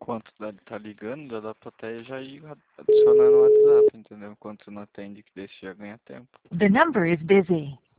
enquanto tá ligando, já dá pra até já ir adicionando no WhatsApp, entendeu? Enquanto você não atende, que deixa já ganha tempo. The number is busy.